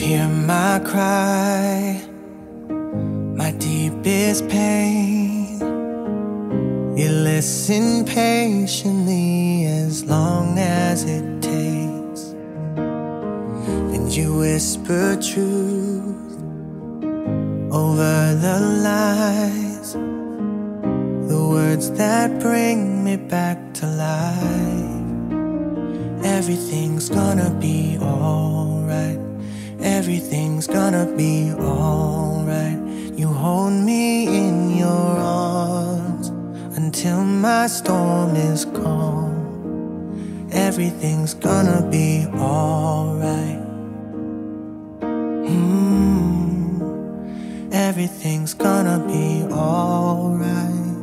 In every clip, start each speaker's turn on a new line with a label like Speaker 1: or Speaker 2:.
Speaker 1: hear my cry, my deepest pain. You listen patiently as long as it takes. And you whisper truth over the lies, the words that bring me back to life. Everything's gonna be alright. Everything's gonna be alright. You hold me in your arms until my storm is calm. Everything's gonna be alright. Everything's gonna be alright.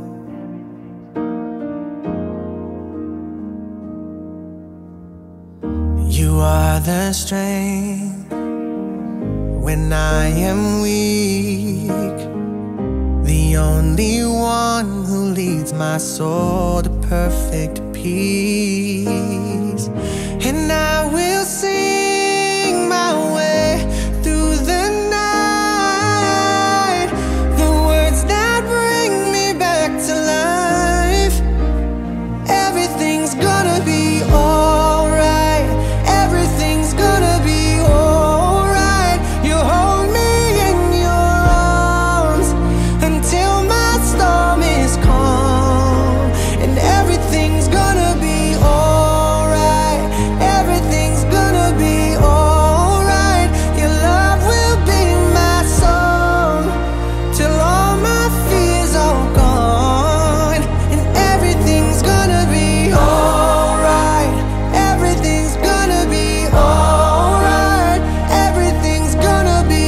Speaker 1: You are the strength when I am weak, the only one who leads my soul to perfect peace. And I will sing my way through the night, the words that bring me back to life. Everything's gonna be alright. Everything's gonna be alright. You hold me in your arms until my storm is calm. And everything's gonna be alright. Everything's gonna be alright. Your love will be my song till all my fears are gone. And everything's gonna be alright. Everything's gonna be alright. Everything's gonna be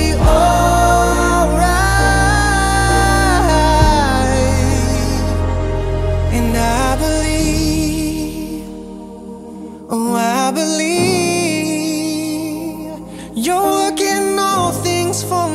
Speaker 1: alright. And I believe, oh I believe, you're working all things for